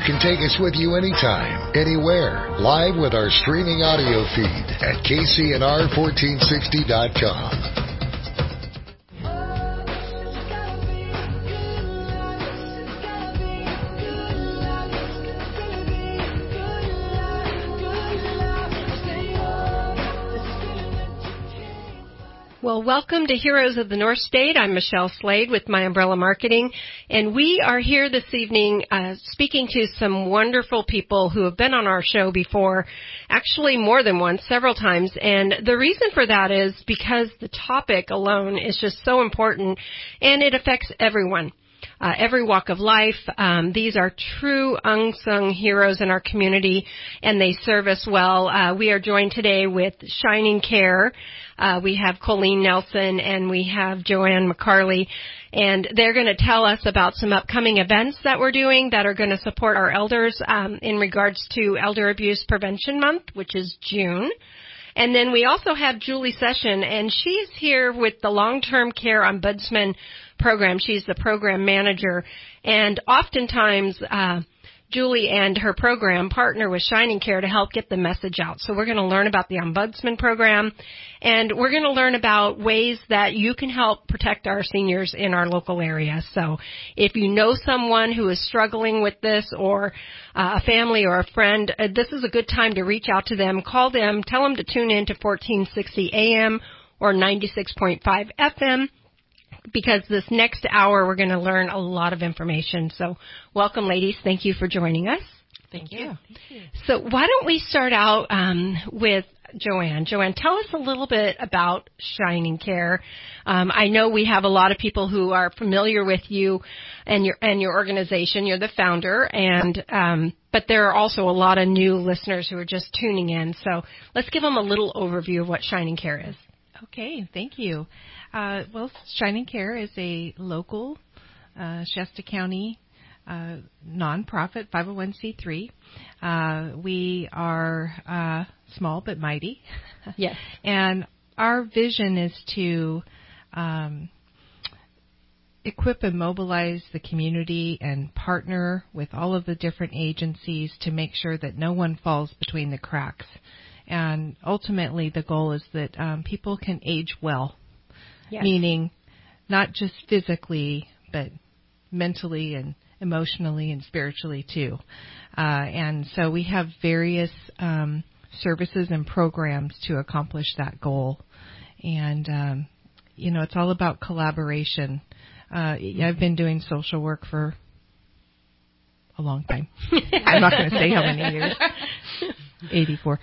can take us with you anytime, anywhere, live with our streaming audio feed at kcnr1460.com. Well, welcome to Heroes of the North State. I'm Michelle Slade with My Umbrella Marketing, and we are here this evening speaking to some wonderful people who have been on our show before, actually more than once, several times, and the reason for that is because the topic alone is just so important, and it affects everyone. Every walk of life. These are true unsung heroes in our community, and they serve us well. We are joined today with Shining Care. We have Colleen Nelson, and we have Joanne McCarley, and they're going to tell us about some upcoming events that we're doing that are going to support our elders in regards to Elder Abuse Prevention Month, which is June. And then we also have Julie Session, and she's here with the Long-Term Care Ombudsman program. She's the program manager, and oftentimes Julie and her program partner with Shining Care to help get the message out. So we're going to learn about the Ombudsman program, and we're going to learn about ways that you can help protect our seniors in our local area. So if you know someone who is struggling with this, or a family or a friend, this is a good time to reach out to them, call them, tell them to tune in to 1460 AM or 96.5 FM. Because this next hour we're going to learn a lot of information. So welcome, ladies. Thank you for joining us. Thank you. So why don't we start out with Joanne. Joanne, tell us a little bit about Shining Care. I know we have a lot of people who are familiar with you and your organization. You're the founder, and but there are also a lot of new listeners who are just tuning in. So let's give them a little overview of what Shining Care is. Okay, thank you. Well, Shining Care is a local Shasta County nonprofit 501c3. We are small but mighty. Yes. And our vision is to equip and mobilize the community and partner with all of the different agencies to make sure that no one falls between the cracks. And ultimately, the goal is that people can age well, yes. Meaning not just physically, but mentally and emotionally and spiritually too. And so we have various services and programs to accomplish that goal. And, it's all about collaboration. I've been doing social work for a long time. I'm not going to say how many years. 84.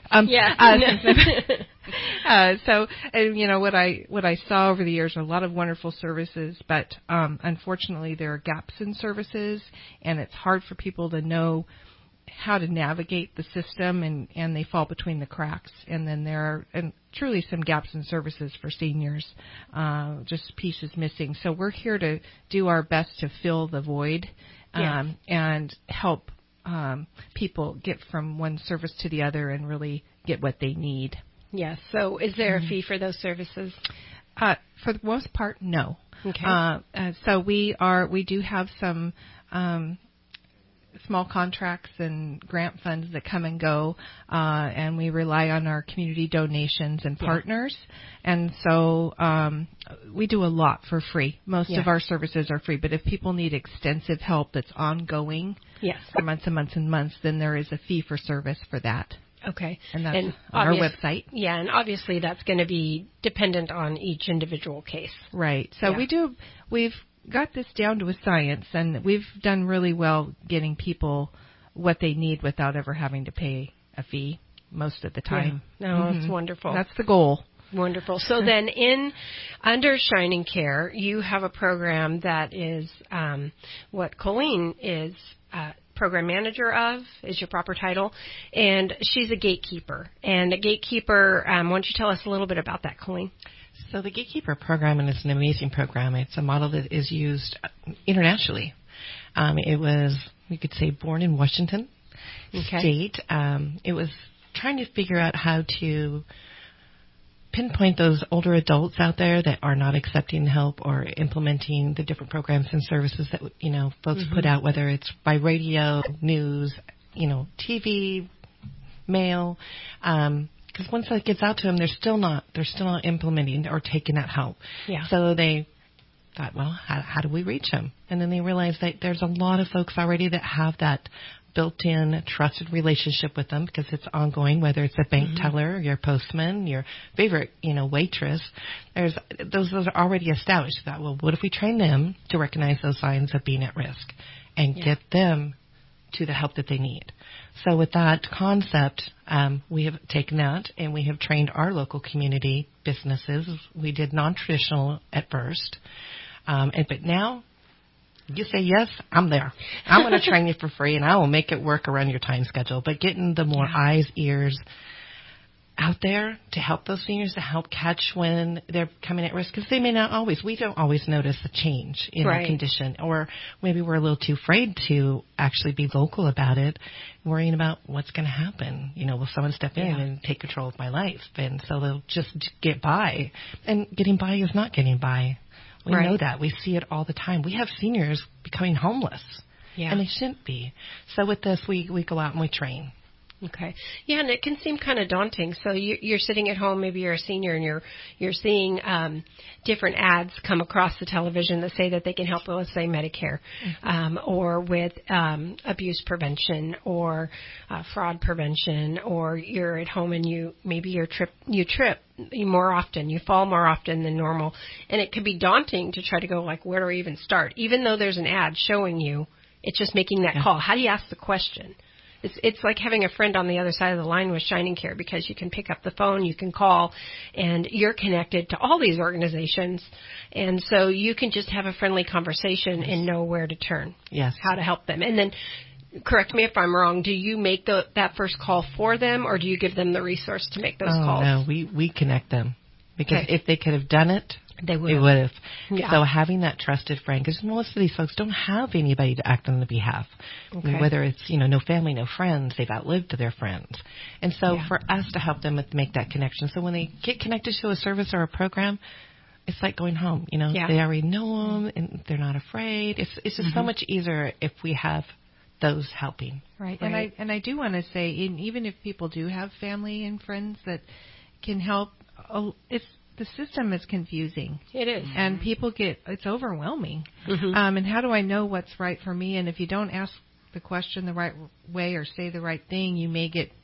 So what I saw over the years are a lot of wonderful services, but unfortunately there are gaps in services, and it's hard for people to know how to navigate the system, and they fall between the cracks. And then there are truly some gaps in services for seniors, just pieces missing. So we're here to do our best to fill the void, yes. And help people get from one service to the other and really get what they need. Yes. So is there a fee for those services? For the most part, no. Okay. So we do have some small contracts and grant funds that come and go, and we rely on our community donations and partners. And so we do a lot for free. Most of our services are free, but if people need extensive help that's ongoing for months and months and months, then there is a fee for service for that. Okay. And that's on our website. Yeah, and obviously that's going to be dependent on each individual case. Right. So we've got this down to a science, and we've done really well getting people what they need without ever having to pay a fee most of the time. Yeah. No, it's wonderful. That's the goal. Wonderful. So then under Shining Care, you have a program that is what Colleen is program manager of, is your proper title, and she's a gatekeeper. And a gatekeeper, why don't you tell us a little bit about that, Colleen? So the Gatekeeper program is an amazing program. It's a model that is used internationally. It was, we could say, born in Washington State. It was trying to figure out how to pinpoint those older adults out there that are not accepting help or implementing the different programs and services that, folks put out, whether it's by radio, news, TV, mail, because once that gets out to them, they're still not implementing or taking that help. Yeah. So they thought, well, how do we reach them? And then they realized that there's a lot of folks already that have that built-in trusted relationship with them because it's ongoing, whether it's a bank teller, your postman, your favorite, waitress. Those are already established. That, well, what if we train them to recognize those signs of being at risk and get them to the help that they need? So with that concept, we have taken that and we have trained our local community businesses. We did non-traditional at first, but now you say yes, I'm there. I'm going to train you for free, and I will make it work around your time schedule. But getting the more eyes, ears out there to help those seniors, to help catch when they're coming at risk, because we don't always notice a change in our condition, or maybe we're a little too afraid to actually be vocal about it, worrying about what's going to happen. Will someone step in and take control of my life? And so they'll just get by. And getting by is not getting by. We know that. We see it all the time. We have seniors becoming homeless, and they shouldn't be. So with this, we go out and we train. Okay. Yeah, and it can seem kind of daunting. So you're sitting at home, maybe you're a senior, and you're seeing different ads come across the television that say that they can help with, let's say, Medicare, or with abuse prevention, or fraud prevention, or you're at home and you trip more often, you fall more often than normal, and it can be daunting to try to go, like, where do I even start? Even though there's an ad showing you, it's just making that call. How do you ask the question? It's like having a friend on the other side of the line with Shining Care, because you can pick up the phone, you can call, and you're connected to all these organizations. And so you can just have a friendly conversation and know where to turn, how to help them. And then, correct me if I'm wrong, do you make that first call for them, or do you give them the resource to make those calls? No, we connect them. Because if they could have done it, they would have. Yeah. So having that trusted friend, because most of these folks don't have anybody to act on their behalf. Okay. Whether it's, no family, no friends, they've outlived their friends. And so for us to help them make that connection. So when they get connected to a service or a program, it's like going home. They already know them and they're not afraid. It's just so much easier if we have those helping. Right. And I do want to say, even if people do have family and friends that can help, the system is confusing. It is. And people it's overwhelming. And how do I know what's right for me? And if you don't ask the question the right way or say the right thing, you may get,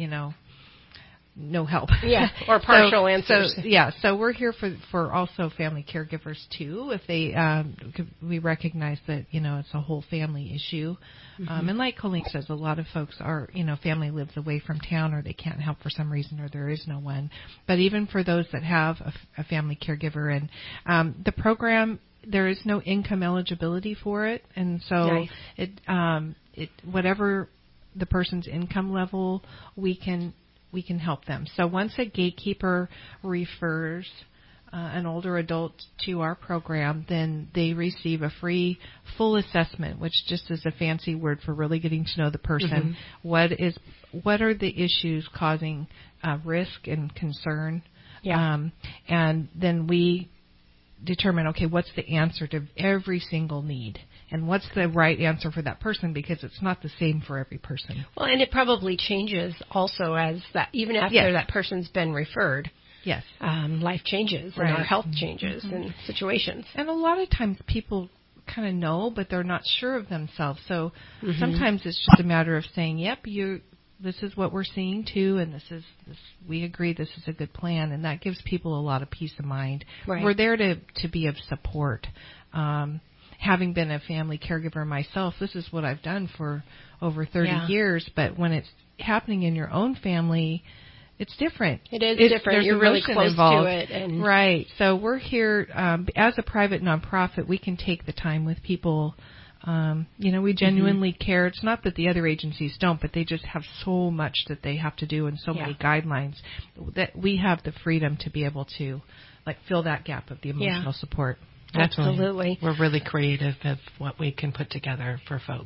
no help. Yeah, or partial answers. So we're here for also family caregivers too. If they, we recognize that, it's a whole family issue. And like Colleen says, a lot of folks are, family lives away from town, or they can't help for some reason, or there is no one. But even for those that have a family caregiver, and the program, there is no income eligibility for it. And so it whatever the person's income level, we can help them. So once a gatekeeper refers an older adult to our program, then they receive a free full assessment, which just is a fancy word for really getting to know the person. What are the issues causing risk and concern? And then we determine, okay, what's the answer to every single need? And what's the right answer for that person, because it's not the same for every person. Well, and it probably changes also as that, even after that person's been referred. Yes. Life changes and our health changes and situations. And a lot of times people kind of know, but they're not sure of themselves. So sometimes it's just a matter of saying, yep, this is what we're seeing too, and we agree this is a good plan, and that gives people a lot of peace of mind. Right. We're there to be of support. Having been a family caregiver myself, this is what I've done for over 30 years, but when it's happening in your own family, it's different. It is different. There's You're really close involved. to it. Right. So we're here, as a private nonprofit, we can take the time with people. We genuinely care. It's not that the other agencies don't, but they just have so much that they have to do and so many guidelines that we have the freedom to be able to fill that gap of the emotional support. Absolutely. We're really creative of what we can put together for folks.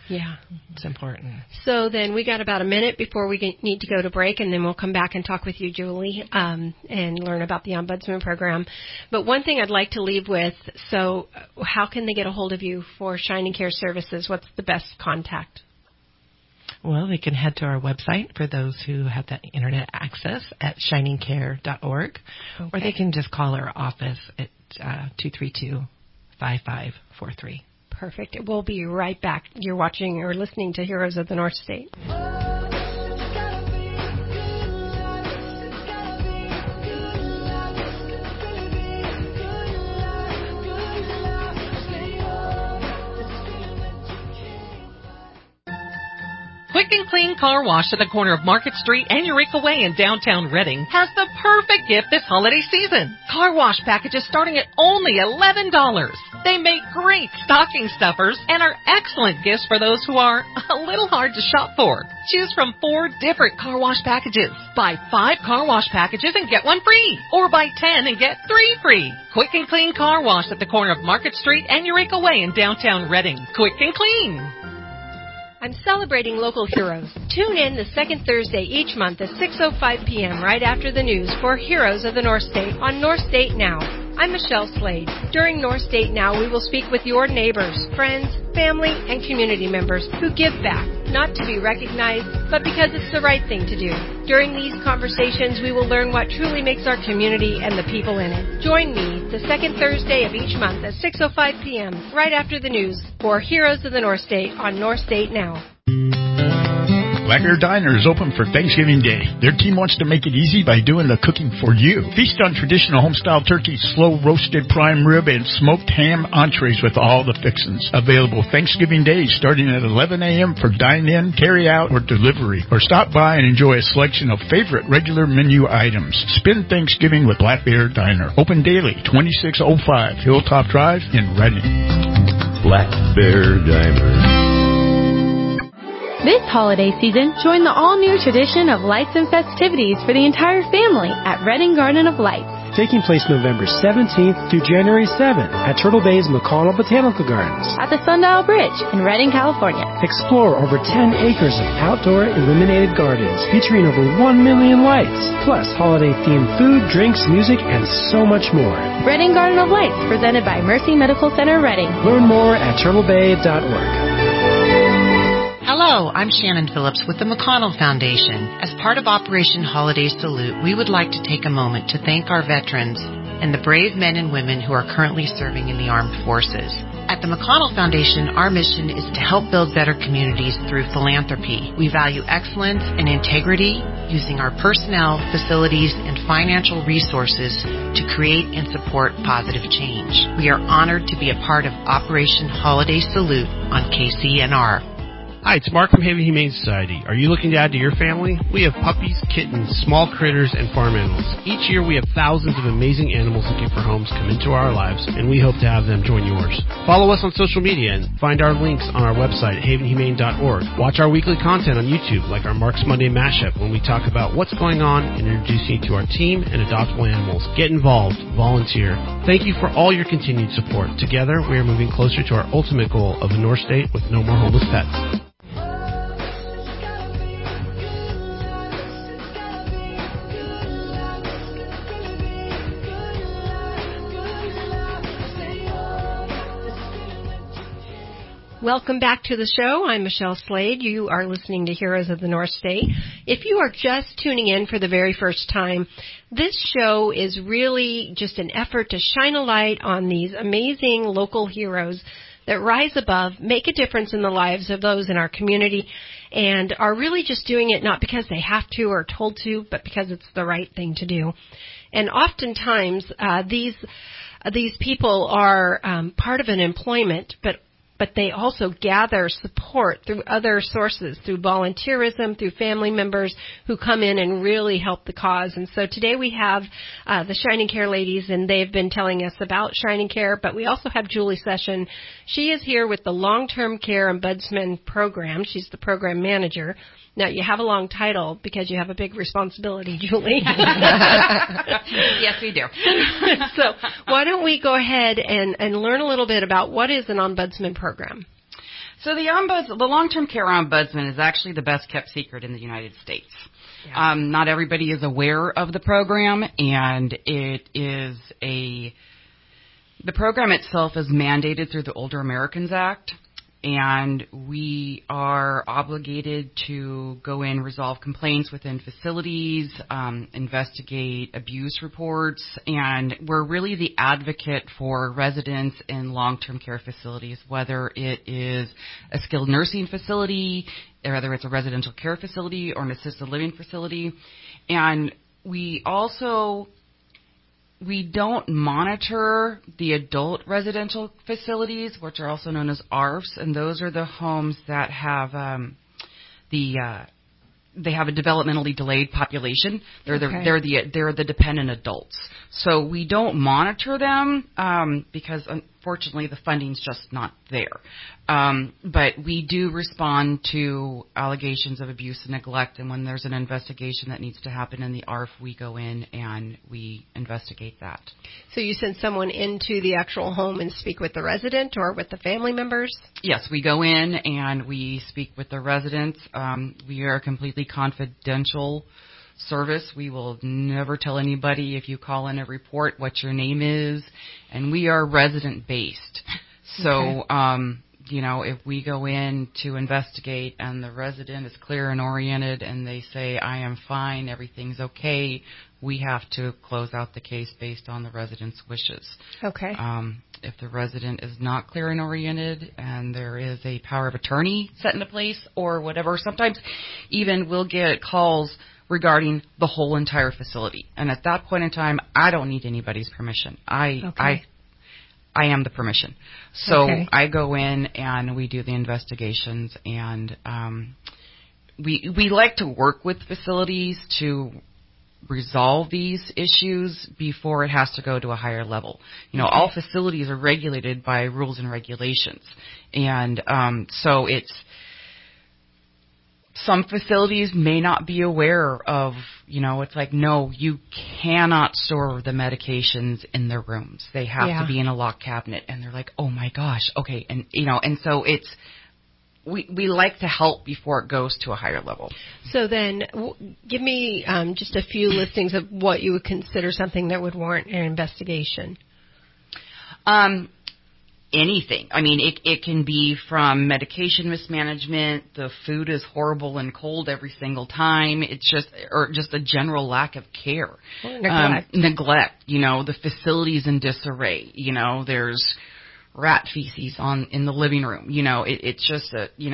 Yeah. It's important. So then we got about a minute before we need to go to break, and then we'll come back and talk with you, Julie, and learn about the Ombudsman program. But one thing I'd like to leave with, so how can they get a hold of you for Shining Care Services? What's the best contact? Well, they can head to our website for those who have that internet access at shiningcare.org, or they can just call our office at 232-5543. Perfect. We'll be right back. You're watching or listening to Heroes of the North State. Quick and Clean Car Wash at the corner of Market Street and Eureka Way in downtown Reading has the perfect gift this holiday season. Car wash packages starting at only $11. They make great stocking stuffers and are excellent gifts for those who are a little hard to shop for. Choose from 4 different car wash packages. Buy 5 car wash packages and get 1 free. Or buy 10 and get 3 free. Quick and Clean Car Wash at the corner of Market Street and Eureka Way in downtown Reading. Quick and clean. I'm celebrating local heroes. Tune in the second Thursday each month at 6:05 p.m. right after the news for Heroes of the North State on North State Now. I'm Michelle Slade. During North State Now, we will speak with your neighbors, friends, family, and community members who give back, not to be recognized, but because it's the right thing to do. During these conversations, we will learn what truly makes our community and the people in it. Join me the second Thursday of each month at 6:05 p.m. right after the news for Heroes of the North State on North State Now. Black Bear Diner is open for Thanksgiving Day. Their team wants to make it easy by doing the cooking for you. Feast on traditional homestyle turkey, slow roasted prime rib, and smoked ham entrees with all the fixins. Available Thanksgiving Day starting at 11 a.m. for dine-in, carry-out, or delivery. Or stop by and enjoy a selection of favorite regular menu items. Spend Thanksgiving with Black Bear Diner. Open daily, 2605 Hilltop Drive in Reading. Black Bear Diner. This holiday season, join the all-new tradition of lights and festivities for the entire family at Reading Garden of Lights. Taking place November 17th through January 7th at Turtle Bay's McConnell Botanical Gardens. At the Sundial Bridge in Reading, California. Explore over 10 acres of outdoor illuminated gardens featuring over 1 million lights, plus holiday-themed food, drinks, music, and so much more. Reading Garden of Lights, presented by Mercy Medical Center, Reading. Learn more at turtlebay.org. Hello, I'm Shannon Phillips with the McConnell Foundation. As part of Operation Holiday Salute, we would like to take a moment to thank our veterans and the brave men and women who are currently serving in the armed forces. At the McConnell Foundation, our mission is to help build better communities through philanthropy. We value excellence and integrity, using our personnel, facilities, and financial resources to create and support positive change. We are honored to be a part of Operation Holiday Salute on KCNR. Hi, it's Mark from Haven Humane Society. Are you looking to add to your family? We have puppies, kittens, small critters, and farm animals. Each year we have thousands of amazing animals looking for homes come into our lives, and we hope to have them join yours. Follow us on social media and find our links on our website, havenhumane.org. Watch our weekly content on YouTube, like our Mark's Monday Mashup, when we talk about what's going on and introduce you to our team and adoptable animals. Get involved. Volunteer. Thank you for all your continued support. Together, we are moving closer to our ultimate goal of a North State with no more homeless pets. Welcome back to the show. I'm Michelle Slade. You are listening to Heroes of the North State. If you are just tuning in for the very first time, this show is really just an effort to shine a light on these amazing local heroes that rise above, make a difference in the lives of those in our community, and are really just doing it not because they have to or told to, but because it's the right thing to do. And oftentimes, these people are part of an employment, but they also gather support through other sources, through volunteerism, through family members who come in and really help the cause. And so today we have the Shining Care ladies, and they've been telling us about Shining Care, but we also have Julie Session. She is here with the Long-Term Care Ombudsman Program. She's the program manager. Now, you have a long title because you have a big responsibility, Julie. Yes, we do. So why don't we go ahead and learn a little bit about what is an ombudsman program? So the long-term care ombudsman is actually the best kept secret in the United States. Yeah. Not everybody is aware of the program, and the program itself is mandated through the Older Americans Act, and we are obligated to go in, resolve complaints within facilities, investigate abuse reports, and we're really the advocate for residents in long-term care facilities, whether it is a skilled nursing facility, whether it's a residential care facility or an assisted living facility. And we don't monitor the adult residential facilities, which are also known as ARFs, and those are the homes that have they have a developmentally delayed population. They're the dependent adults. So we don't monitor them because unfortunately the funding's just not there. But we do respond to allegations of abuse and neglect, and when there's an investigation that needs to happen in the ARF, we go in and we investigate that. So you send someone into the actual home and speak with the resident or with the family members? Yes, we go in and we speak with the residents. We are a completely confidential service. We will never tell anybody if you call in a report what your name is, and we are resident-based. So, if we go in to investigate and the resident is clear and oriented and they say, I am fine, everything's okay, we have to close out the case based on the resident's wishes. Okay. If the resident is not clear and oriented and there is a power of attorney set into place or whatever, sometimes even we'll get calls regarding the whole entire facility. And at that point in time, I don't need anybody's permission. I am the permission. So I go in and we do the investigations, and we like to work with facilities to resolve these issues before it has to go to a higher level. All facilities are regulated by rules and regulations. And so some facilities may not be aware of, it's like, no, you cannot store the medications in their rooms. They have to be in a locked cabinet. And they're like, oh my gosh, okay. And, and so we like to help before it goes to a higher level. So then give me just a few listings of what you would consider something that would warrant an investigation. Anything. I mean, it can be from medication mismanagement, the food is horrible and cold every single time. It's just a general lack of care. Neglect. The facility's in disarray. There's rat feces in the living room. It's just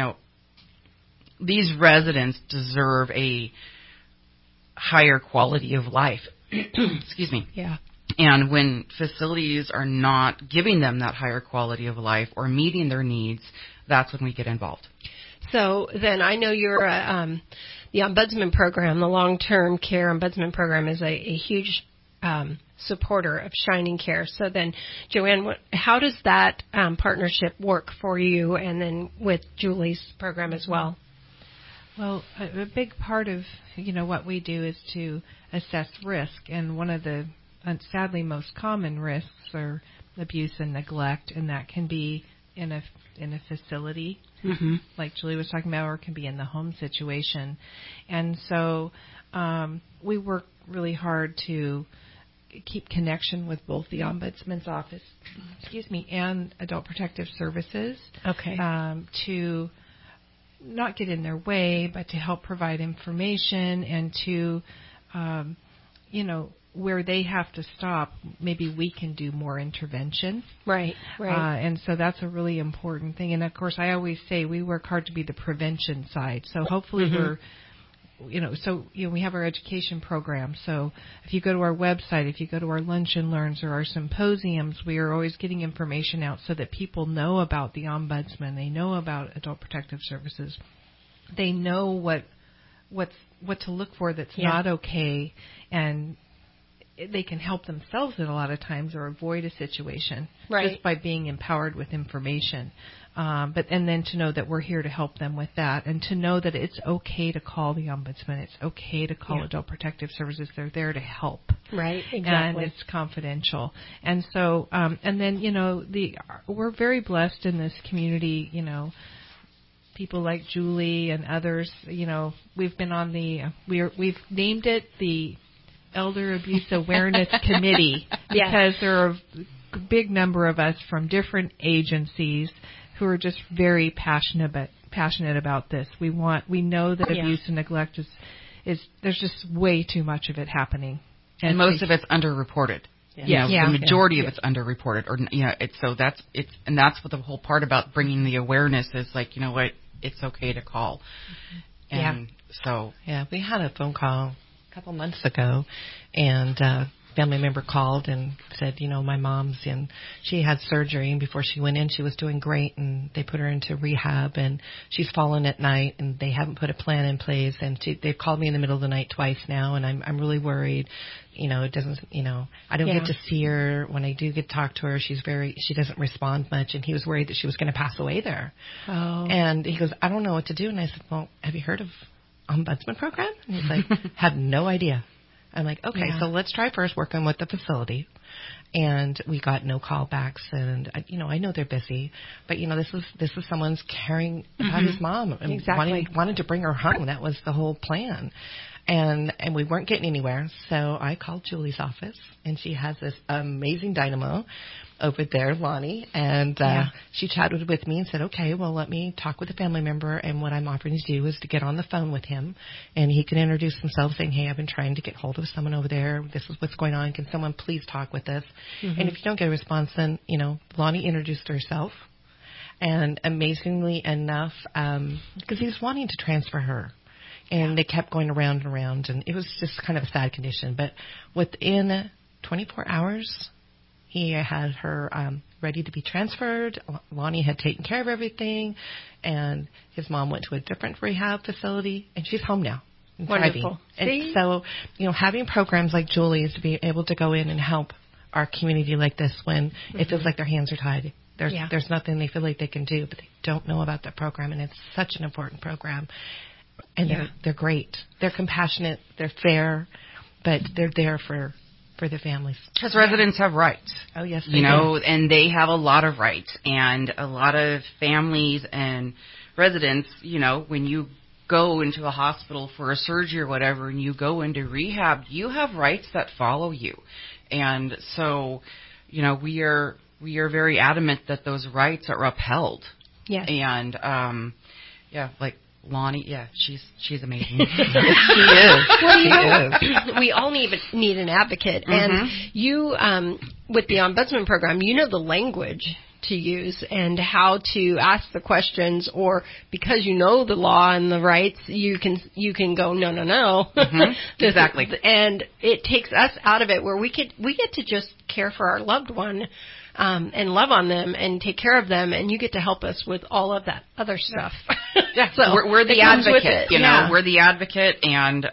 these residents deserve a higher quality of life. Excuse me. Yeah. And when facilities are not giving them that higher quality of life or meeting their needs, that's when we get involved. So then I know you're the Ombudsman program, the long-term care Ombudsman program is a huge supporter of Shining Care. So then, Joanne, how does that partnership work for you and then with Julie's program as well? Well, a big part of, what we do is to assess risk, and one of the sadly most common risks are abuse and neglect, and that can be in a facility, like Julie was talking about, or it can be in the home situation. And so we work really hard to keep connection with both the Ombudsman's office, and Adult Protective Services. Okay. To not get in their way, but to help provide information and to, where they have to stop, maybe we can do more intervention. Right. And so that's a really important thing. And of course, I always say we work hard to be the prevention side. So hopefully we have our education program. So if you go to our website, if you go to our lunch and learns or our symposiums, we are always getting information out so that people know about the Ombudsman. They know about Adult Protective Services. They know what to look for that's not okay, and they can help themselves at a lot of times or avoid a situation just by being empowered with information. And then to know that we're here to help them with that, and to know that it's okay to call the Ombudsman. It's okay to call Adult Protective Services. They're there to help. Right, exactly. And it's confidential. And so, and then, we're very blessed in this community, people like Julie and others, we've been on we've named it the Elder Abuse Awareness Committee because there are a big number of us from different agencies who are just very passionate about this. We know that abuse and neglect is there's just way too much of it happening, and most of it's underreported. The majority of it's underreported, and that's what the whole part about bringing the awareness is, like, you know what, it's okay to call. And we had a phone call a couple months ago, and family member called and said, my mom's in, she had surgery, and before she went in, she was doing great, and they put her into rehab, and she's fallen at night, and they haven't put a plan in place, and they've called me in the middle of the night twice now, and I'm really worried. It doesn't, I don't get to see her. When I do get to talk to her, she doesn't respond much, and he was worried that she was going to pass away there. Oh. And he goes, I don't know what to do. And I said, well, have you heard of Ombudsman Program? And he's like, have no idea. I'm like, okay, so let's try first working with the facility. And we got no callbacks, and I know they're busy, but this is someone's caring about his mom and wanted to bring her home. That was the whole plan. And we weren't getting anywhere, so I called Julie's office, and she has this amazing dynamo over there, Lonnie, and she chatted with me and said, okay, well, let me talk with a family member, and what I'm offering to do is to get on the phone with him, and he can introduce himself, saying, hey, I've been trying to get hold of someone over there. This is what's going on. Can someone please talk with us? Mm-hmm. And if you don't get a response, then, Lonnie introduced herself, and amazingly enough, because he was wanting to transfer her. And they kept going around and around, and it was just kind of a sad condition. But within 24 hours, he had her ready to be transferred. Lonnie had taken care of everything, and his mom went to a different rehab facility, and she's home now. Wonderful. And so, having programs like Julie's to be able to go in and help our community like this when it feels like their hands are tied. There's nothing they feel like they can do, but they don't know about that program, and it's such an important program. And they're great. They're compassionate. They're fair, but they're there for the families. Because residents have rights. Oh, yes, they do. And they have a lot of rights. And a lot of families and residents, when you go into a hospital for a surgery or whatever, and you go into rehab, you have rights that follow you. And so, we are very adamant that those rights are upheld. Yes. And, like Lonnie, she's amazing. She is. Well, we all need an advocate, and you, with the Ombudsman Program, the language to use and how to ask the questions, or because the law and the rights, you can go no. Exactly. And it takes us out of it where we get to just care for our loved one. And love on them and take care of them, and you get to help us with all of that other stuff. So we're the advocate, we're the advocate, and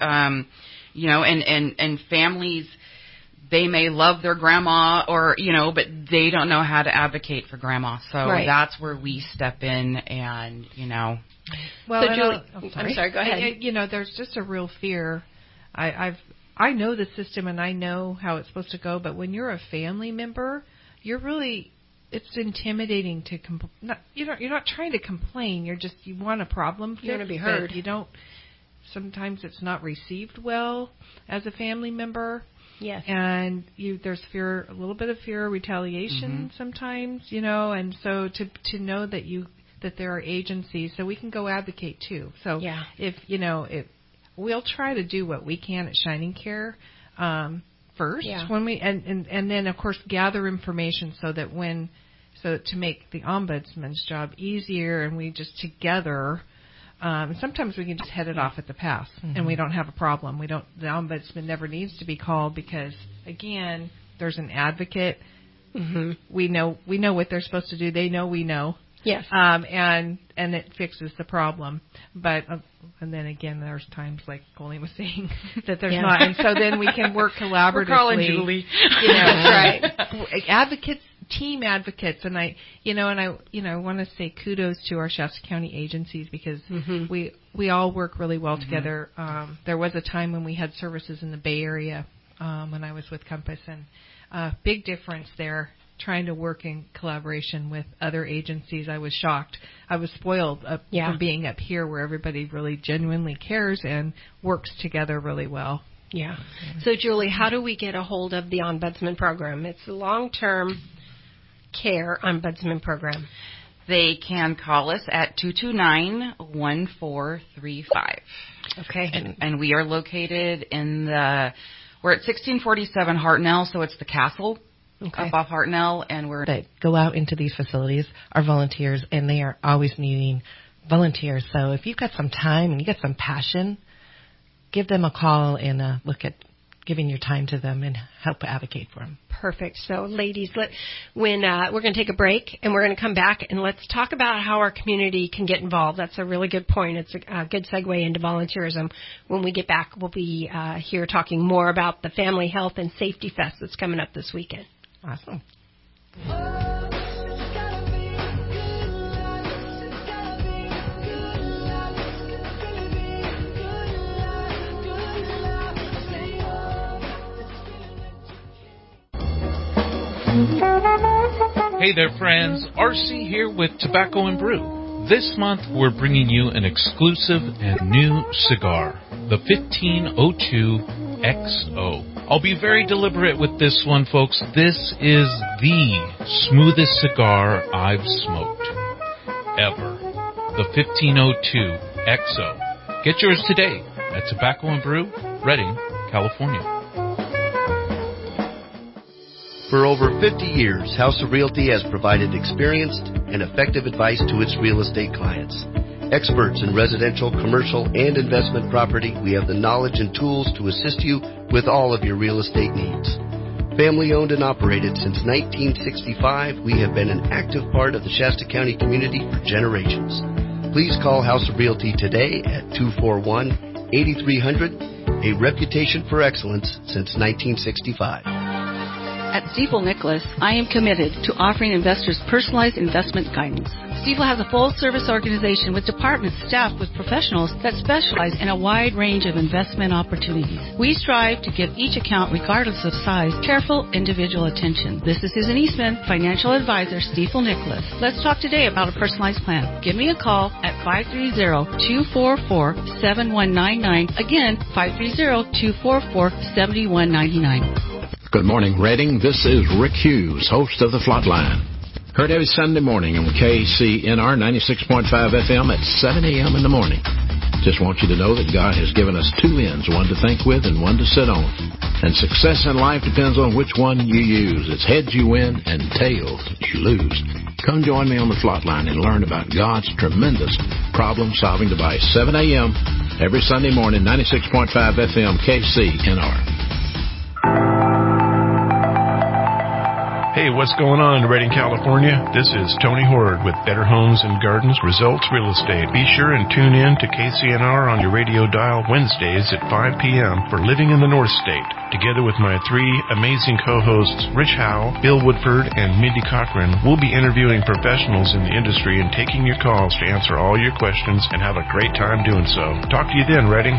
and families, they may love their grandma or but they don't know how to advocate for grandma. So that's where we step in, and Well, so Julie, I'm sorry. Go ahead. There's just a real fear. I know the system and I know how it's supposed to go, but when you're a family member, it's intimidating to you're not trying to complain. You want a problem fixed. You want to be heard. You don't. Sometimes it's not received well as a family member. Yes. And there's fear, a little bit of fear of retaliation sometimes, and so to know that there are agencies, so we can go advocate too. So if we'll try to do what we can at Shining Care. First, when we and then of course gather information so to make the ombudsman's job easier, and we just together. Sometimes we can just head it off at the pass, and we don't have a problem. The ombudsman never needs to be called because again, there's an advocate. We know what they're supposed to do. They know we know. Yes. And it fixes the problem. But and then again, there's times like Colleen was saying that there's not, and so then we can work collaboratively. We're calling Julie. Right. Advocates, team advocates, and I want to say kudos to our Shasta County agencies because we all work really well together. There was a time when we had services in the Bay Area when I was with Compass, and big difference there. trying to work in collaboration with other agencies. I was shocked. I was spoiled from being up here where everybody really genuinely cares and works together really well. Yeah. So, Julie, how do we get a hold of the Ombudsman program? It's the long-term care Ombudsman program. They can call us at 229-1435. Okay. And we are located we're at 1647 Hartnell, so it's the castle up off Hartnell, and we're... That go out into these facilities are volunteers, and they are always needing volunteers. So if you've got some time and you got some passion, give them a call and look at giving your time to them and help advocate for them. Perfect. So, ladies, we're going to take a break, and we're going to come back, and let's talk about how our community can get involved. That's a really good point. It's a good segue into volunteerism. When we get back, we'll be here talking more about the Family Health and Safety Fest that's coming up this weekend. Awesome. Hey there, friends. RC here with Tobacco and Brew. This month, we're bringing you an exclusive and new cigar, the 1502 XO. I'll be very deliberate with this one, folks. This is the smoothest cigar I've smoked ever. The 1502 XO. Get yours today at Tobacco and Brew, Redding, California. For over 50 years, House of Realty has provided experienced and effective advice to its real estate clients. Experts in residential, commercial, and investment property, we have the knowledge and tools to assist you with all of your real estate needs. Family owned and operated since 1965, we have been an active part of the Shasta County community for generations. Please call House of Realty today at 241-8300, a reputation for excellence since 1965. At Stifel Nicholas, I am committed to offering investors personalized investment guidance. Stifel has a full-service organization with departments staffed with professionals that specialize in a wide range of investment opportunities. We strive to give each account, regardless of size, careful individual attention. This is Susan Eastman, Financial Advisor, Stifel Nicholas. Let's talk today about a personalized plan. Give me a call at 530-244-7199. Again, 530-244-7199. Good morning, Redding. This is Rick Hughes, host of The Flatline. Heard every Sunday morning on KCNR 96.5 FM at 7 a.m. in the morning. Just want you to know that God has given us two ends, one to think with and one to sit on. And success in life depends on which one you use. It's heads you win and tails you lose. Come join me on The Flatline and learn about God's tremendous problem-solving device. 7 a.m. every Sunday morning, 96.5 FM, KCNR. Hey, what's going on in Redding, California? This is Tony Horde with Better Homes and Gardens Results Real Estate. Be sure and tune in to KCNR on your radio dial Wednesdays at 5 p.m. for Living in the North State. Together with my three amazing co-hosts, Rich Howe, Bill Woodford, and Mindy Cochran, we'll be interviewing professionals in the industry and taking your calls to answer all your questions and have a great time doing so. Talk to you then, Redding.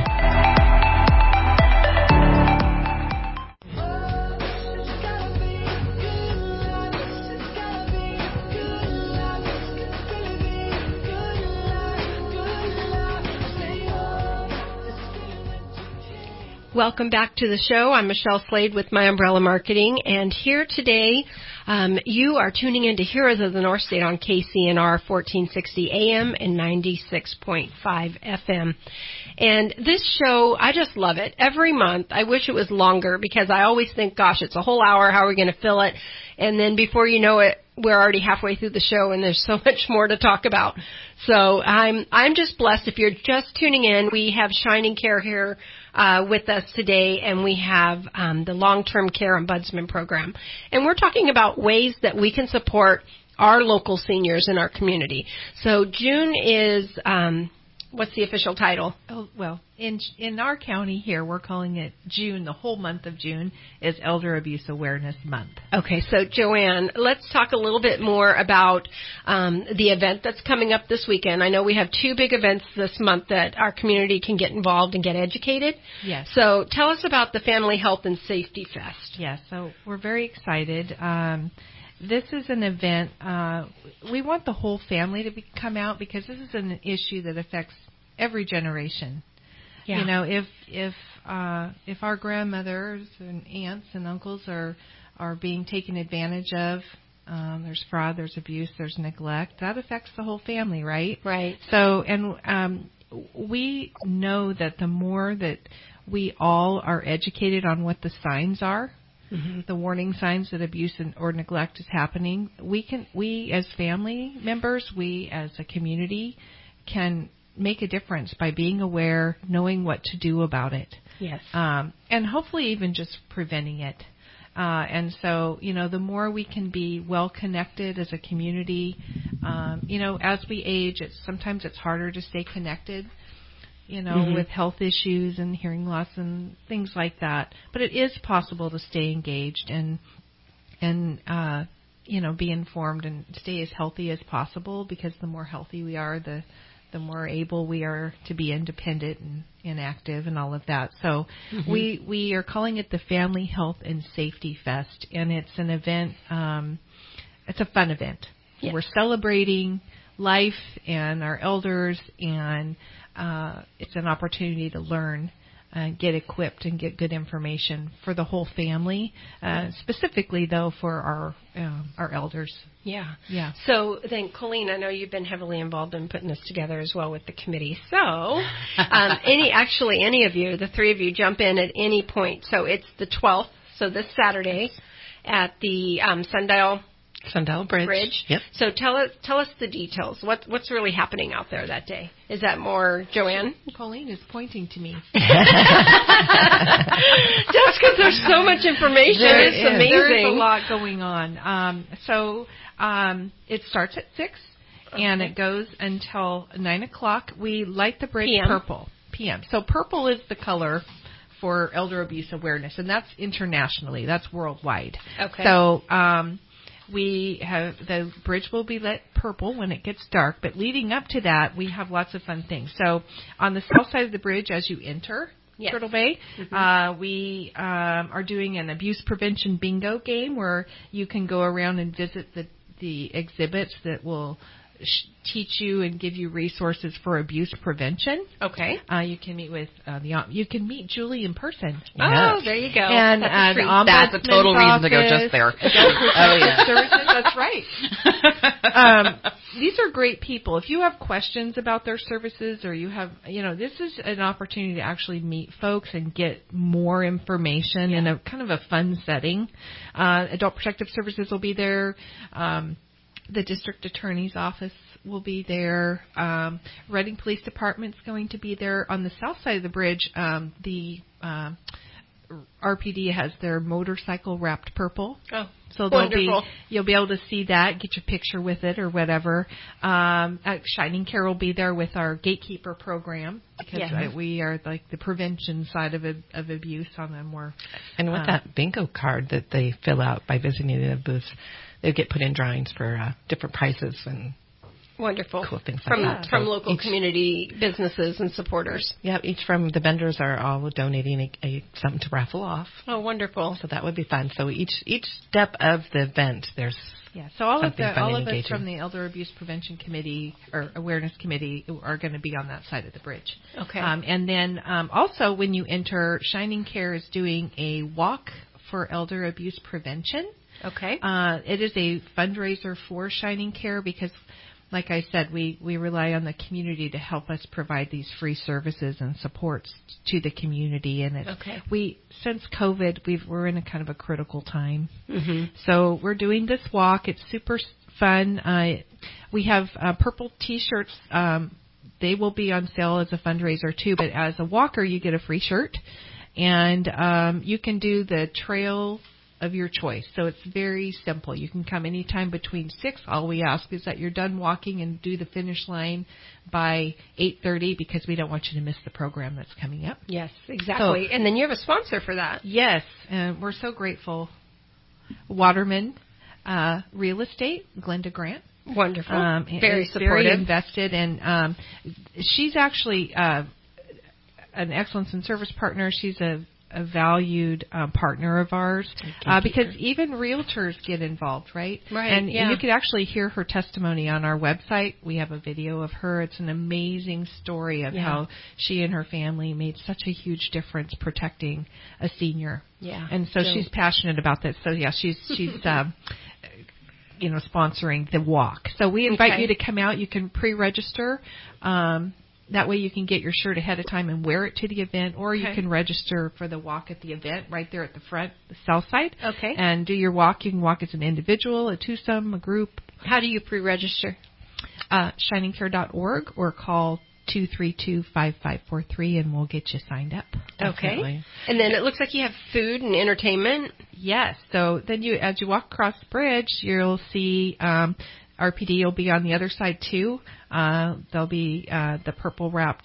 Welcome back to the show. I'm Michelle Slade with My Umbrella Marketing, and here today you are tuning in to Heroes of the North State on KCNR 1460 AM and 96.5 FM. And this show, I just love it. Every month, I wish it was longer because I always think, gosh, it's a whole hour. How are we going to fill it? And then before you know it, we're already halfway through the show, and there's so much more to talk about. So I'm just blessed. If you're just tuning in, we have Shining Care here with us today, and we have the Long-Term Care Ombudsman Program. And we're talking about ways that we can support our local seniors in our community. So June is, what's the official title? Oh, well, in our county here, we're calling it June. The whole month of June is Elder Abuse Awareness Month. Okay, so Joanne, let's talk a little bit more about the event that's coming up this weekend. I know we have two big events this month that our community can get involved and get educated. Yes. So tell us about the Family Health and Safety Fest. Yes, so we're very excited. this is an event. We want the whole family to come out because this is an issue that affects every generation. Yeah. You know, if our grandmothers and aunts and uncles are being taken advantage of, there's fraud, there's abuse, there's neglect, that affects the whole family, right? Right. So, and we know that the more that we all are educated on what the signs are, the warning signs that abuse or neglect is happening, we as family members, we as a community can make a difference by being aware, knowing what to do about it. Yes. And hopefully even just preventing it. And so, you know, the more we can be well connected as a community, you know, as we age, sometimes it's harder to stay connected, you know, with health issues and hearing loss and things like that. But it is possible to stay engaged and you know, be informed and stay as healthy as possible, because the more healthy we are, the more able we are to be independent and active and all of that. So we are calling it the Family Health and Safety Fest, and it's an event, it's a fun event. Yes. We're celebrating life and our elders, and it's an opportunity to learn, get equipped, and get good information for the whole family, specifically, though, for our elders. Yeah. Yeah. So then, Colleen, I know you've been heavily involved in putting this together as well with the committee. So any of you, the three of you, jump in at any point. So it's the 12th, so this Saturday at the Sundial Bridge. Yep. So tell us the details. What's really happening out there that day? Is that more Joanne? Colleen is pointing to me. Just because there's so much information. It's amazing. There's a lot going on. It starts at 6, and it goes until 9 o'clock. We light the bridge purple. PM. So purple is the color for elder abuse awareness, and that's internationally. That's worldwide. Okay. So we have the bridge will be lit purple when it gets dark, but leading up to that, we have lots of fun things. So on the south side of the bridge, as you enter Turtle Bay, we are doing an abuse prevention bingo game where you can go around and visit the exhibits that will teach you and give you resources for abuse prevention. Okay. You can meet with you can meet Julie in person. Oh, there you go. And that's a total reason to go just there. That's right. These are great people. If you have questions about their services, or you have, this is an opportunity to actually meet folks and get more information in a kind of a fun setting. Adult Protective Services will be there. The district attorney's office will be there. Reading Police Department's going to be there. On the south side of the bridge, the RPD has their motorcycle wrapped purple. Oh, so wonderful. You'll be able to see that, get your picture with it or whatever. Shining Care will be there with our Gatekeeper program, because we are like the prevention side of abuse on a more. And with that bingo card that they fill out by visiting the booths, they get put in drawings for different prices and wonderful cool things like that. From local community businesses and supporters. Yeah, each from the vendors are all donating something to raffle off. Oh, wonderful! So that would be fun. So each step of the event, there's so all of us engaging from the Elder Abuse Prevention Committee or Awareness Committee are going to be on that side of the bridge. Okay. And then also when you enter, Shining Care is doing a walk for elder abuse prevention. Okay. It is a fundraiser for Shining Care because, like I said, we rely on the community to help us provide these free services and supports to the community. And since COVID, we're in a kind of a critical time. Mm-hmm. So we're doing this walk. It's super fun. We have purple T-shirts. They will be on sale as a fundraiser too. But as a walker, you get a free shirt, and you can do the trail of your choice. So it's very simple. You can come anytime between 6. All we ask is that you're done walking and do the finish line by 8:30, because we don't want you to miss the program that's coming up. Yes, exactly. And then you have a sponsor for that. Yes, and we're so grateful. Waterman Real Estate, Glenda Grant. Wonderful. Very supportive. Very invested. And she's actually an excellence in service partner. She's a a valued partner of ours because even realtors get involved, right? Right. And you could actually hear her testimony on our website. We have a video of her. It's an amazing story of how she and her family made such a huge difference protecting a senior. Yeah. And so she's passionate about that. So she's sponsoring the walk. So we invite you to come out. You can pre-register. That way you can get your shirt ahead of time and wear it to the event, or you can register for the walk at the event right there at the front, the south side. Okay. And do your walk. You can walk as an individual, a twosome, a group. How do you pre-register? Shiningcare.org or call 232-5543 and we'll get you signed up. Okay. Definitely. And then it looks like you have food and entertainment. Yes. So then as you walk across the bridge, you'll see RPD will be on the other side too. There'll be the purple wrapped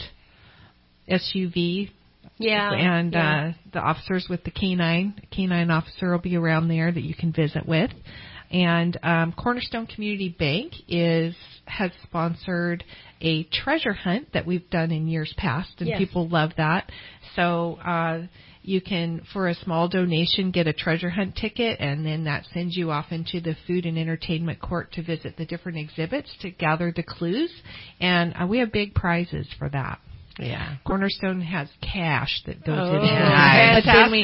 SUV. Yeah. And the officers with the canine officer will be around there that you can visit with. And Cornerstone Community Bank has sponsored a treasure hunt that we've done in years past, and people love that. So you can, for a small donation, get a treasure hunt ticket, and then that sends you off into the food and entertainment court to visit the different exhibits to gather the clues. And we have big prizes for that. Yeah. Cornerstone has cash that goes in there. But then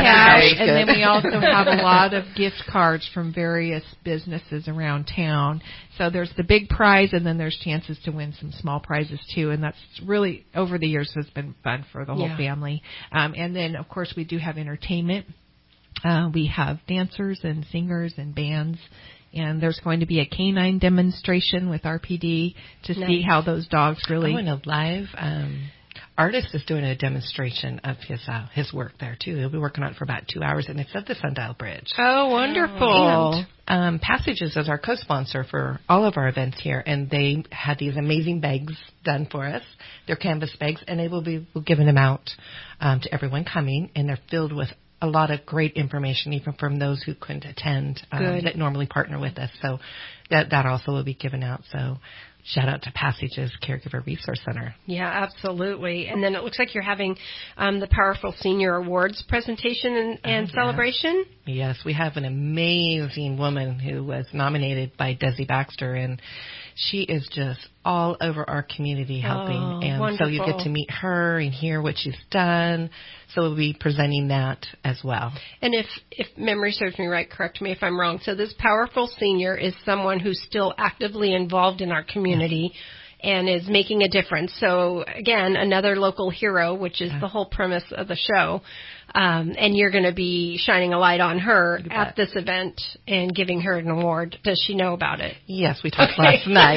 we also have a lot of gift cards from various businesses around town. So there's the big prize, and then there's chances to win some small prizes too. And that's really, over the years, has been fun for the whole family. And then, of course, we do have entertainment. We have dancers and singers and bands. And there's going to be a canine demonstration with RPD to see how those dogs really... Oh, and a live artist is doing a demonstration of his work there, too. He'll be working on it for about 2 hours, and it's at the Sundial Bridge. Oh, wonderful. And Passages is our co-sponsor for all of our events here, and they had these amazing bags done for us. They're canvas bags, and we're giving them out to everyone coming, and they're filled with a lot of great information, even from those who couldn't attend that normally partner with us. So that also will be given out. So shout out to Passages Caregiver Resource Center. Yeah, absolutely. And then it looks like you're having the Powerful Senior Awards presentation and celebration. Yes, we have an amazing woman who was nominated by Desi Baxter, and she is just all over our community helping. And wonderful. So you get to meet her and hear what she's done. So we'll be presenting that as well. And if memory serves me right, correct me if I'm wrong. So this Powerful Senior is someone who's still actively involved in our community and is making a difference. So again, another local hero, which is the whole premise of the show. And you're going to be shining a light on her at this event and giving her an award. Does she know about it? Yes, we talked last night.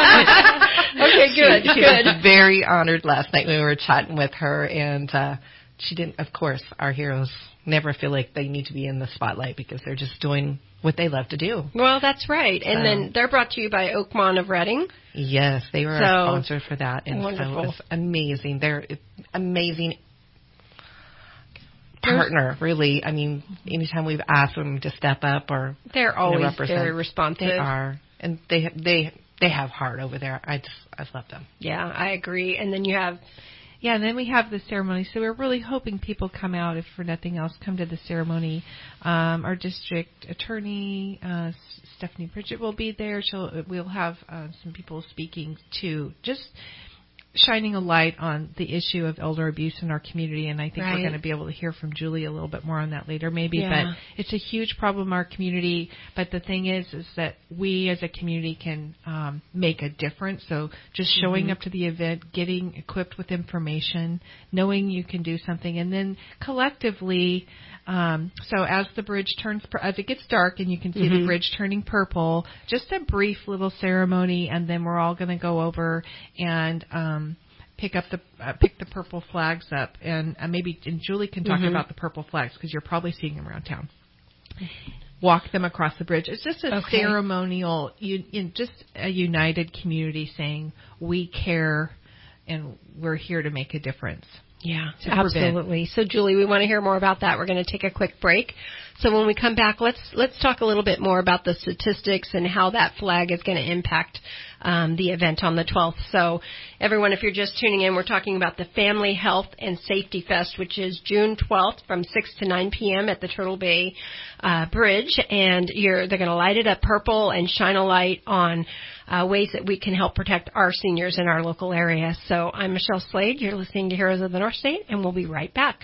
Okay, good. She was very honored last night when we were chatting with her, and she didn't. Of course, our heroes never feel like they need to be in the spotlight because they're just doing what they love to do. Well, that's right. And then they're brought to you by Oakmont of Reading. Yes, they were our sponsor for that, and wonderful. so it was amazing. They're amazing partner, really. I mean, anytime we've asked them to step up or they're always very responsive. They are, and they have heart over there. I love them. Yeah, I agree. And then you have. Yeah, and then we have the ceremony. So we're really hoping people come out, if for nothing else, come to the ceremony. Our district attorney, Stephanie Bridget, will be there. We'll have some people speaking to just shining a light on the issue of elder abuse in our community, and I think we're going to be able to hear from Julie a little bit more on that later maybe. But it's a huge problem in our community, but the thing is that we as a community can make a difference. So just showing up to the event, getting equipped with information, knowing you can do something, and then collectively, so as the bridge turns, as it gets dark and you can see the bridge turning purple, just a brief little ceremony, and then we're all going to go over and pick the purple flags up, and Julie can talk about the purple flags because you're probably seeing them around town. Walk them across the bridge. It's just a ceremonial, just a united community saying we care and we're here to make a difference. Yeah, absolutely. So, Julie, we want to hear more about that. We're going to take a quick break. So when we come back, let's talk a little bit more about the statistics and how that flag is going to impact the event on the 12th. So, everyone, if you're just tuning in, we're talking about the Family Health and Safety Fest, which is June 12th from 6 to 9 p.m. at the Turtle Bay Bridge, and they're going to light it up purple and shine a light on ways that we can help protect our seniors in our local area. So I'm Michelle Slade. You're listening to Heroes of the North State, and we'll be right back.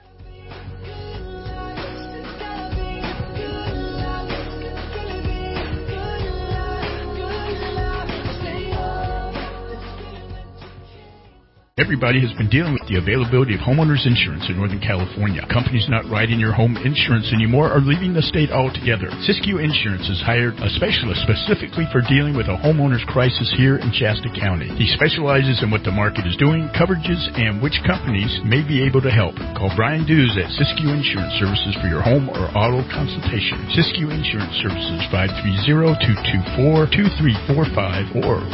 Everybody has been dealing with the availability of homeowners insurance in Northern California. Companies not writing your home insurance anymore are leaving the state altogether. Siskiyou Insurance has hired a specialist specifically for dealing with a homeowner's crisis here in Shasta County. He specializes in what the market is doing, coverages, and which companies may be able to help. Call Brian Dews at Siskiyou Insurance Services for your home or auto consultation. Siskiyou Insurance Services, 530-224-2345 or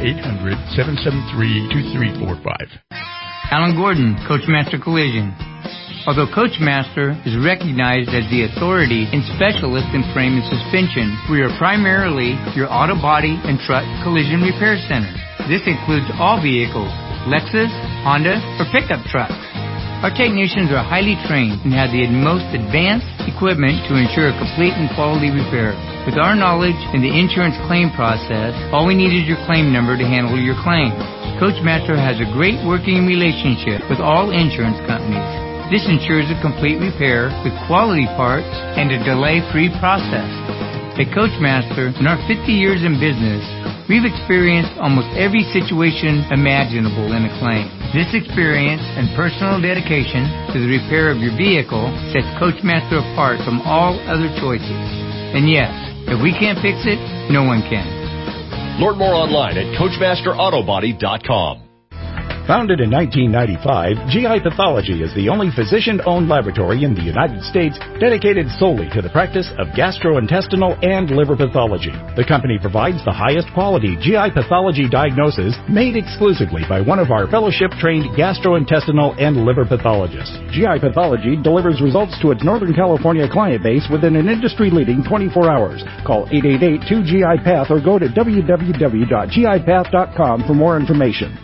1-800-773-2345. Alan Gordon, Coachmaster Collision. Although Coachmaster is recognized as the authority and specialist in frame and suspension, we are primarily your auto body and truck collision repair center. This includes all vehicles, Lexus, Honda, or pickup trucks. Our technicians are highly trained and have the most advanced equipment to ensure a complete and quality repair. With our knowledge in the insurance claim process, all we need is your claim number to handle your claim. Coachmaster has a great working relationship with all insurance companies. This ensures a complete repair with quality parts and a delay-free process. At Coachmaster, in our 50 years in business, we've experienced almost every situation imaginable in a claim. This experience and personal dedication to the repair of your vehicle sets Coachmaster apart from all other choices. And yes, if we can't fix it, no one can. Learn more online at CoachmasterAutobody.com. Founded in 1995, GI Pathology is the only physician-owned laboratory in the United States dedicated solely to the practice of gastrointestinal and liver pathology. The company provides the highest quality GI pathology diagnosis made exclusively by one of our fellowship-trained gastrointestinal and liver pathologists. GI Pathology delivers results to its Northern California client base within an industry-leading 24 hours. Call 888-2GI-PATH or go to www.gipath.com for more information.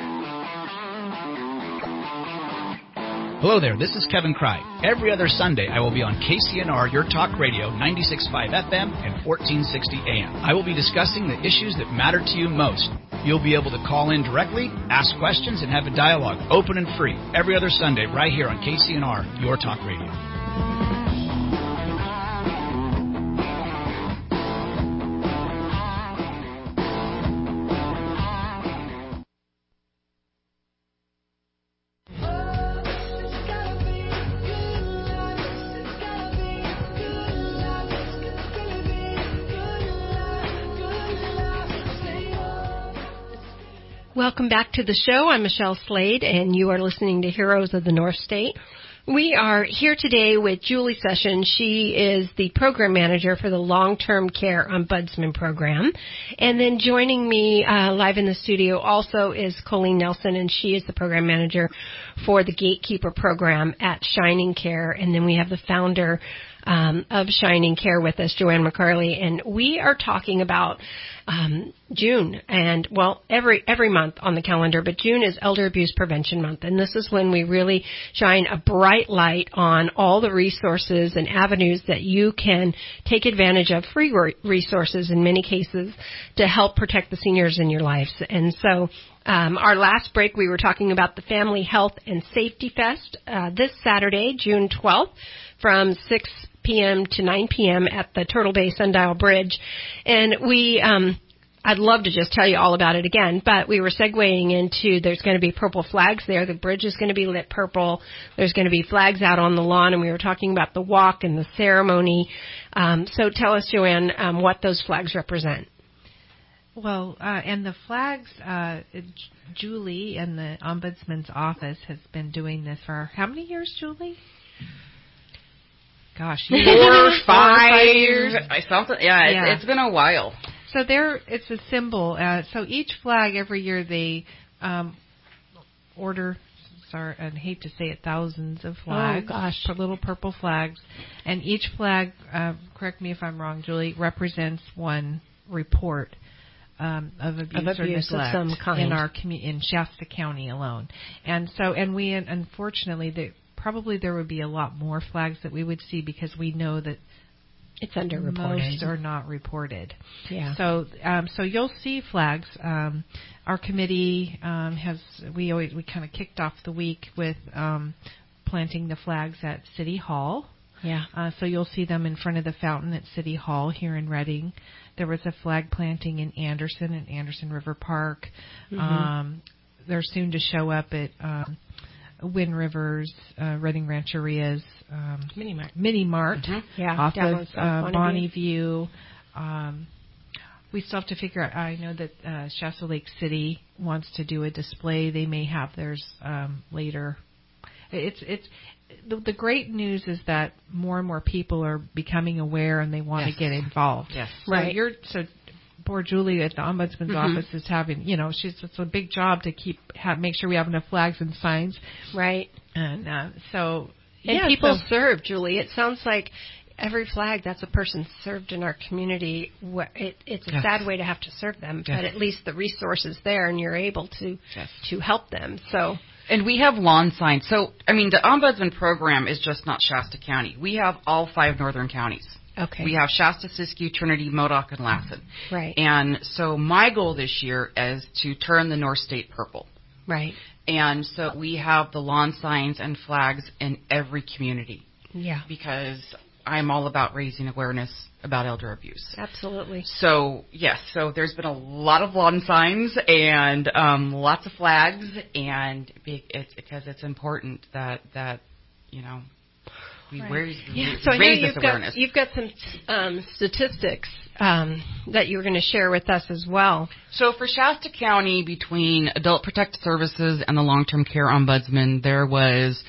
Hello there, this is Kevin Cry. Every other Sunday, I will be on KCNR, Your Talk Radio, 96.5 FM and 1460 AM. I will be discussing the issues that matter to you most. You'll be able to call in directly, ask questions, and have a dialogue, open and free, every other Sunday right here on KCNR, Your Talk Radio. Welcome back to the show. I'm Michelle Slade, and you are listening to Heroes of the North State. We are here today with Julie Sessions. She is the program manager for the Long-Term Care Ombudsman Program. And then joining me live in the studio also is Colleen Nelson, and she is the program manager for the Gatekeeper Program at Shining Care. And then we have the founder of Shining Care with us, Joanne McCarley, and we are talking about June, and well, every month on the calendar, but June is Elder Abuse Prevention Month, and this is when we really shine a bright light on all the resources and avenues that you can take advantage of, free resources in many cases, to help protect the seniors in your lives. And so our last break, we were talking about the Family Health and Safety Fest this Saturday, June 12th, from 6 p.m. to 9 p.m. at the Turtle Bay Sundial Bridge. And I'd love to just tell you all about it again, but we were segueing into there's going to be purple flags there. The bridge is going to be lit purple. There's going to be flags out on the lawn, and we were talking about the walk and the ceremony. So tell us, Joanne, what those flags represent. Well, and the flags, Julie and the Ombudsman's office has been doing this for how many years, Julie? Gosh, 4 or 5 years. It's been a while. So it's a symbol. So each flag every year they order. Sorry, I hate to say it, thousands of flags. Oh, gosh. Little purple flags. And each flag, correct me if I'm wrong, Julie, represents one report of abuse or neglect of some kind in our in Shasta County alone. And we unfortunately, probably there would be a lot more flags that we would see because we know that it's underreported. Most are not reported. Yeah. So you'll see flags. Our committee we kind of kicked off the week with planting the flags at City Hall. Yeah. So you'll see them in front of the fountain at City Hall here in Reading. There was a flag planting in Anderson River Park. Mm-hmm. They're soon to show up at Wind River's, Reading Rancheria's Mini Mart mm-hmm. Yeah, off of Bonneview. We still have to figure out. I know that Shasta Lake City wants to do a display. They may have theirs later. The great news is that more and more people are becoming aware and they want to get involved. Yes, right. So poor Julie at the Ombudsman's office is having, it's a big job to make sure we have enough flags and signs. Right. And people serve, Julie. It sounds like every flag, that's a person served in our community. It's a sad way to have to serve them, but at least the resource is there and you're able to help them. So. And we have lawn signs. So, the Ombudsman program is just not Shasta County. We have all 5 northern counties. Okay. We have Shasta, Siskiyou, Trinity, Modoc, and Lassen. Right. And so my goal this year is to turn the North State purple. Right. And so we have the lawn signs and flags in every community. Yeah. Because I'm all about raising awareness about elder abuse. Absolutely. So, yes, there's been a lot of lawn signs and lots of flags, and it's because it's important that we raise this awareness. You've got some statistics that you were going to share with us as well. So for Shasta County, between Adult Protective Services and the Long-Term Care Ombudsman, there was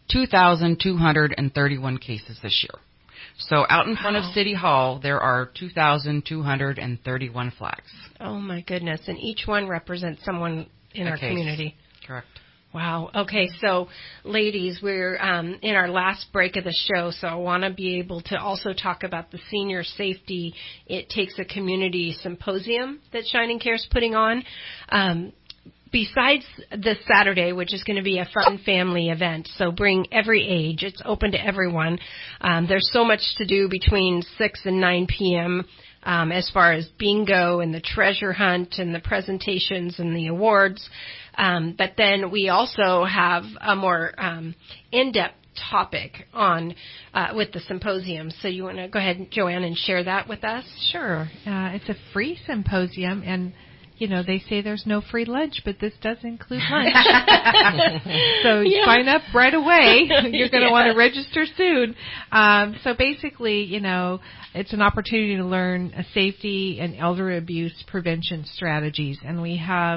2,231 cases this year. So out in front of City Hall, there are 2,231 flags. Oh, my goodness. And each one represents someone in our community. Correct. Wow. Okay, so ladies, we're in our last break of the show, so I want to be able to also talk about the Senior Safety It Takes a Community Symposium that Shining Care is putting on. Besides this Saturday, which is going to be a fun family event, so bring every age. It's open to everyone. There's so much to do between 6 and 9 p.m. As far as bingo and the treasure hunt and the presentations and the awards. But then we also have a more in-depth topic on with the symposium. So you want to go ahead, Joanne, and share that with us? Sure. It's a free symposium, and they say there's no free lunch, but this does include lunch. So sign up right away. You're going to want to register soon. So basically, it's an opportunity to learn safety and elder abuse prevention strategies. And we have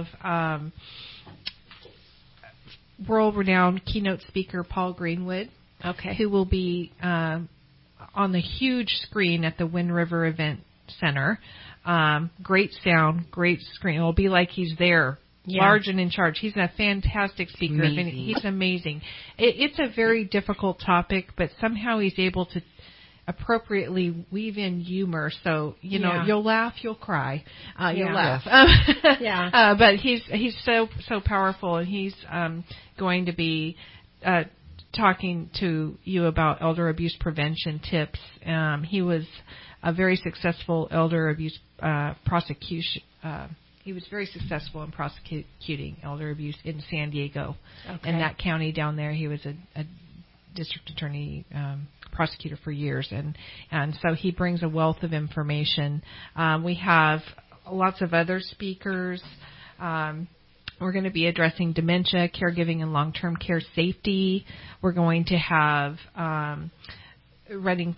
world-renowned keynote speaker Paul Greenwood, who will be on the huge screen at the Wind River Event Center. Great sound, great screen. It'll be like he's there, large and in charge. He's a fantastic speaker. He's amazing. It's a very difficult topic, but somehow he's able to appropriately weave in humor. So, you'll laugh, you'll cry, you'll laugh. But he's so powerful, and he's going to be talking to you about elder abuse prevention tips. He was a very successful elder abuse prosecution. He was very successful in prosecuting elder abuse in San Diego. In that county down there. He was a district attorney prosecutor for years, and so he brings a wealth of information. We have lots of other speakers. We're going to be addressing dementia, caregiving, and long-term care safety. We're going to have Reading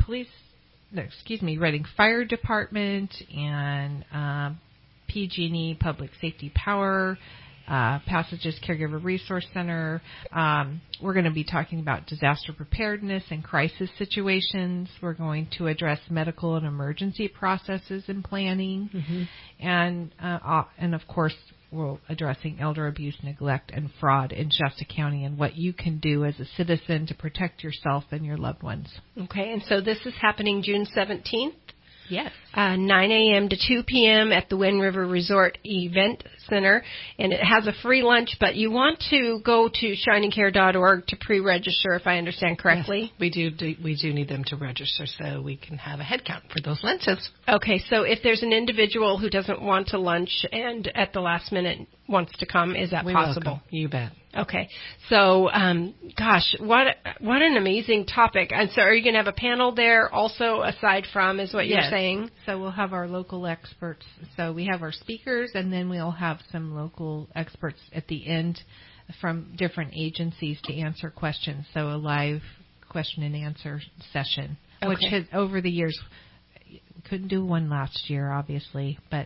Fire Department and PG&E Public Safety Power, Passages Caregiver Resource Center. We're going to be talking about disaster preparedness and crisis situations. We're going to address medical and emergency processes and planning, and of course we're addressing elder abuse, neglect, and fraud in Shasta County, and what you can do as a citizen to protect yourself and your loved ones. Okay, and so this is happening June 17th? Yes. 9 a.m. to 2 p.m. at the Wind River Resort Event Center, and it has a free lunch, but you want to go to shiningcare.org to pre-register, if I understand correctly. Yes, we do need them to register so we can have a head count for those lunches. Okay, so if there's an individual who doesn't want to lunch and at the last minute wants to come, is that possible? Welcome. You bet. Okay, so gosh, what an amazing topic. And so, are you going to have a panel there also, aside from, is what you're saying? So we'll have our local experts. So we have our speakers, and then we'll have some local experts at the end from different agencies to answer questions. So a live question and answer session, which has, over the years, couldn't do one last year, obviously, but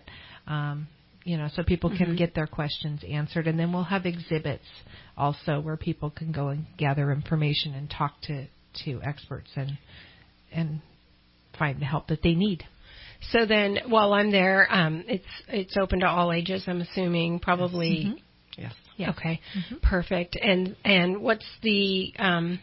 so people can get their questions answered. And then we'll have exhibits also where people can go and gather information and talk to experts and find the help that they need. So then, while I'm there, it's open to all ages, I'm assuming, probably. Mm-hmm. Yes. Yeah. Okay. Mm-hmm. Perfect. And what's the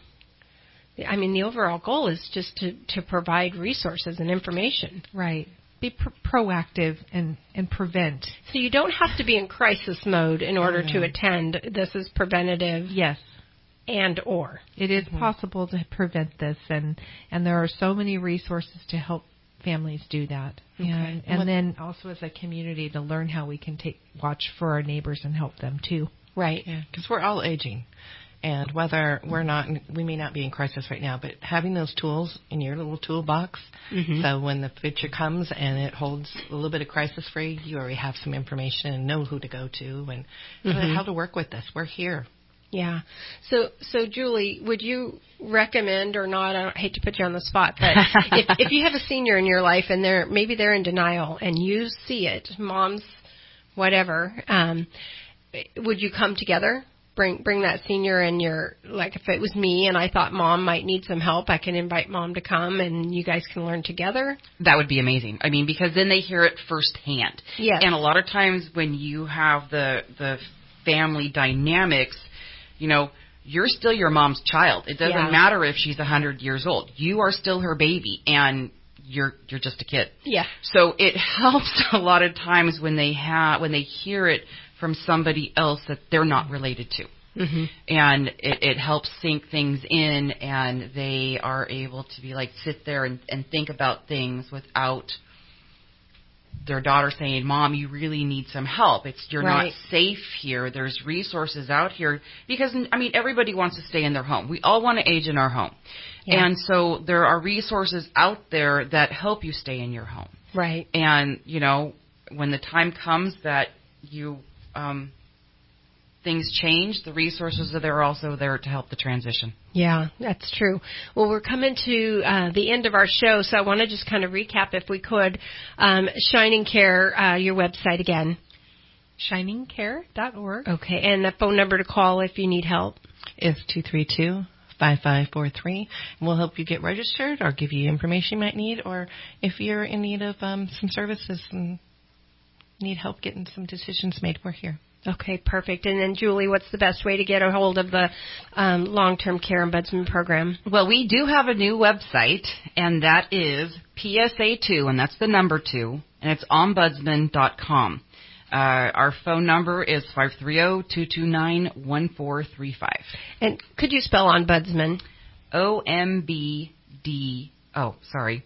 the overall goal is just to provide resources and information. Right. Be proactive and prevent. So you don't have to be in crisis mode in order to attend. This is preventative. Yes. And or. It is possible to prevent this, and there are so many resources to help families do that. Okay. And then also as a community to learn how we can watch for our neighbors and help them too. Right. Yeah, because we're all aging. And whether we may not be in crisis right now, but having those tools in your little toolbox, so when the future comes and it holds a little bit of crisis for you, you already have some information and know who to go to and how to work with this. We're here. Yeah. So Julie, would you recommend or not? I hate to put you on the spot, but if you have a senior in your life and maybe they're in denial and you see it, moms, whatever, would you come together? Bring that senior and if it was me and I thought mom might need some help, I can invite mom to come and you guys can learn together. That would be amazing. Because then they hear it firsthand. Yes. And a lot of times when you have the family dynamics, you're still your mom's child. It doesn't matter if she's 100 years old. You are still her baby and you're just a kid. Yeah. So it helps a lot of times when they hear it from somebody else that they're not related to. Mm-hmm. And it helps sink things in, and they are able to sit there and think about things without their daughter saying, Mom, you really need some help. You're not safe here. There's resources out here. Because, everybody wants to stay in their home. We all want to age in our home. Yeah. And so there are resources out there that help you stay in your home. Right. And, when the time comes that you things change, the resources are also there to help the transition. Yeah, that's true. Well, we're coming to the end of our show, so I want to just kind of recap, if we could. Shining Care, your website again. shiningcare.org. Okay, and the phone number to call if you need help is 232-5543. And we'll help you get registered or give you information you might need, or if you're in need of some services and need help getting some decisions made, we're here. Okay, perfect. And then, Julie, what's the best way to get a hold of the long-term care ombudsman program? Well, we do have a new website, and that is PSA2, and that's the number 2, and it's ombudsman.com. Our phone number is 530-229-1435. And could you spell ombudsman? O-M-B-D... Oh, sorry.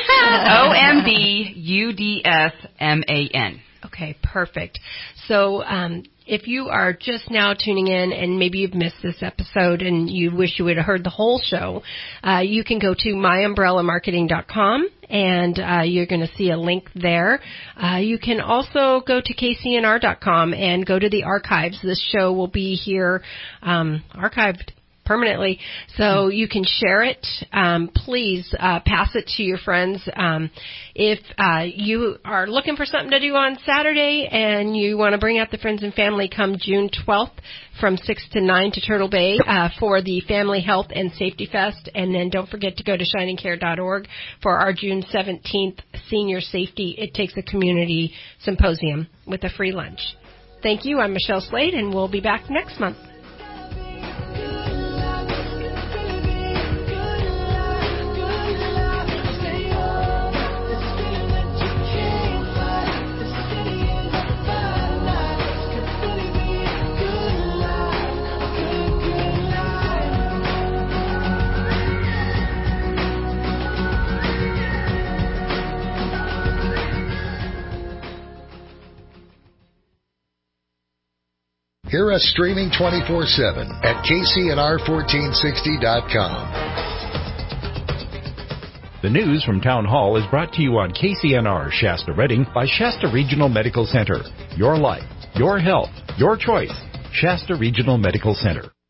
OMBUDSMAN. Okay, perfect. So if you are just now tuning in and maybe you've missed this episode and you wish you would have heard the whole show, you can go to myumbrellamarketing.com and you're going to see a link there. You can also go to kcnr.com and go to the archives. This show will be here archived permanently, so you can share it. Please pass it to your friends. If you are looking for something to do on Saturday and you want to bring out the friends and family, come June 12th from 6 to 9 to Turtle Bay for the Family Health and Safety Fest. And then don't forget to go to shiningcare.org for our June 17th Senior Safety It Takes a Community Symposium with a free lunch. Thank you. I'm Michelle Slade, and we'll be back next month. Hear us streaming 24/7 at KCNR1460.com. The news from Town Hall is brought to you on KCNR Shasta Redding by Shasta Regional Medical Center. Your life, your health, your choice. Shasta Regional Medical Center.